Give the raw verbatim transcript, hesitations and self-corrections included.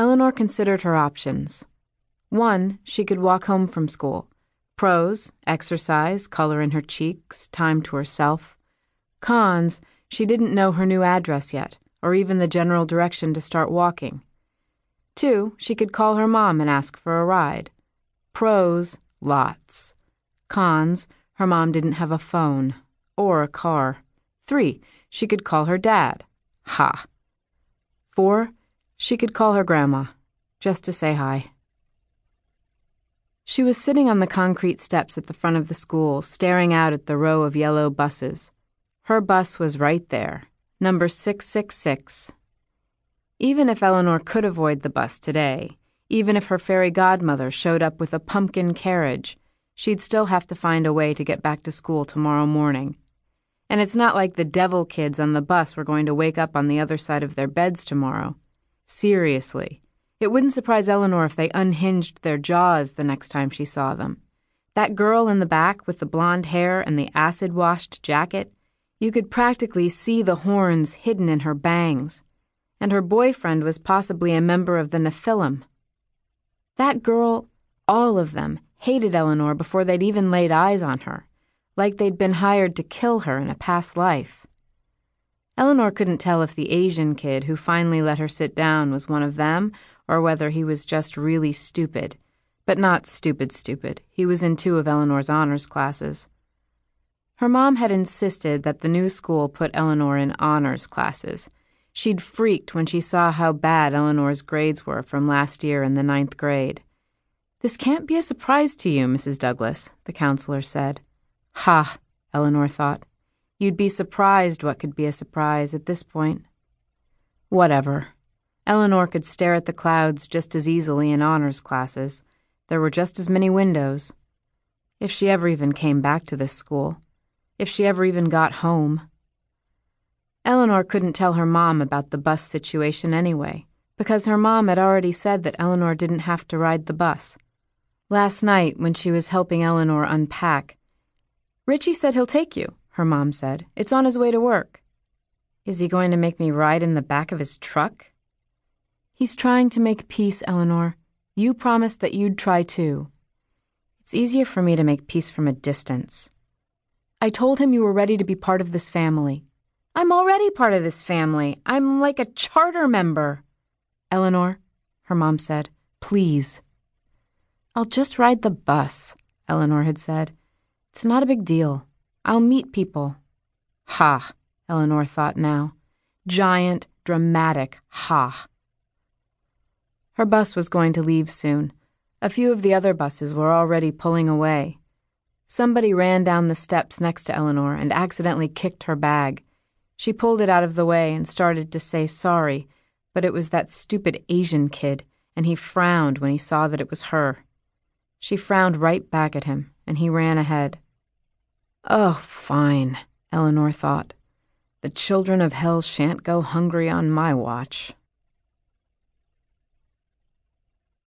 Eleanor considered her options. One, she could walk home from school. Pros, exercise, color in her cheeks, time to herself. Cons, she didn't know her new address yet, or even the general direction to start walking. Two, she could call her mom and ask for a ride. Pros, lots. Cons, her mom didn't have a phone, or a car. Three, she could call her dad. Ha. Four, she could call her grandma, just to say hi. She was sitting on the concrete steps at the front of the school, staring out at the row of yellow buses. Her bus was right there, number six six six. Even if Eleanor could avoid the bus today, even if her fairy godmother showed up with a pumpkin carriage, she'd still have to find a way to get back to school tomorrow morning. And it's not like the devil kids on the bus were going to wake up on the other side of their beds tomorrow. Seriously, it wouldn't surprise Eleanor if they unhinged their jaws the next time she saw them. That girl in the back with the blonde hair and the acid-washed jacket, you could practically see the horns hidden in her bangs. And her boyfriend was possibly a member of the Nephilim. That girl, all of them, hated Eleanor before they'd even laid eyes on her, like they'd been hired to kill her in a past life. Eleanor couldn't tell if the Asian kid who finally let her sit down was one of them, or whether he was just really stupid. But not stupid-stupid. He was in two of Eleanor's honors classes. Her mom had insisted that the new school put Eleanor in honors classes. She'd freaked when she saw how bad Eleanor's grades were from last year in the ninth grade. "This can't be a surprise to you, Missus Douglas," the counselor said. Ha, Eleanor thought. You'd be surprised what could be a surprise at this point. Whatever. Eleanor could stare at the clouds just as easily in honors classes. There were just as many windows. If she ever even came back to this school. If she ever even got home. Eleanor couldn't tell her mom about the bus situation anyway, because her mom had already said that Eleanor didn't have to ride the bus. Last night, when she was helping Eleanor unpack, "Richie said he'll take you," her mom said. "It's on his way to work." "Is he going to make me ride in the back of his truck?" "He's trying to make peace, Eleanor. You promised that you'd try too." "It's easier for me to make peace from a distance." "I told him you were ready to be part of this family." "I'm already part of this family. I'm like a charter member." "Eleanor," her mom said, "please." "I'll just ride the bus," Eleanor had said. "It's not a big deal. I'll meet people." Ha, Eleanor thought now. Giant, dramatic ha. Her bus was going to leave soon. A few of the other buses were already pulling away. Somebody ran down the steps next to Eleanor and accidentally kicked her bag. She pulled it out of the way and started to say sorry, but it was that stupid Asian kid, and he frowned when he saw that it was her. She frowned right back at him, and he ran ahead. Oh, fine, Eleanor thought. The children of hell shan't go hungry on my watch.